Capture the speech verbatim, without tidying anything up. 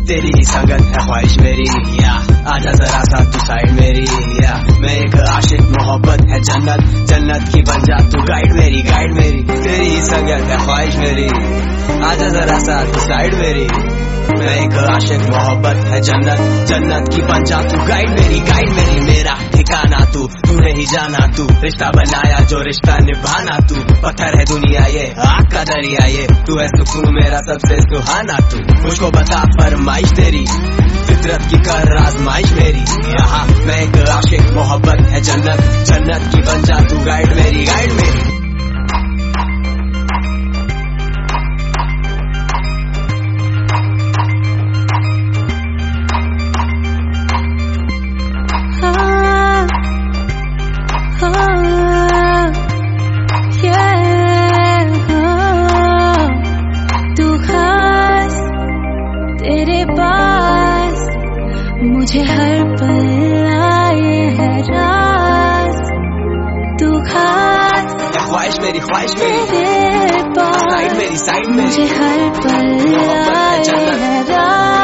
तेरी ही संगत है ख्वाहिश मेरी, या आजा जरा सा तू साइड मेरी, या मैं एक आशिक मोहब्बत है जन्नत, जन्नत की बन जा तू गाइड मेरी, गाइड मेरी। तेरी ही संगत है ख्वाहिश मेरी, आजा जरा सा तू साइड मेरी, मैं एक आशिक मोहब्बत है जन्नत, जन्नत की बन जा तू गाइड मेरी, गाइड मेरी। मेरा ठिकाना तू, तूने ही जाना तू, रिश्ता बनाया जो रिश्ता निभाना तू, पत्थर है दुनिया ये आग का दरिया ये, तू है सुकून मेरा सबसे सुहाना तू। मुझको बता फरमाइश तेरी, फितरत की कर आजमाइश मेरी, यहाँ मैं एक आशिक मोहब्बत है जन्नत, जन्नत की बन जा तू गाइड मेरी, गाइड मेरी। तेरे पास मुझे हर पल आए है राज, तू खास ख्वाहिश मेरी, ख्वाहिश मेरी, तेरे पास साइड मेरी, साइड मेरी, मुझे हर पल आए है राज।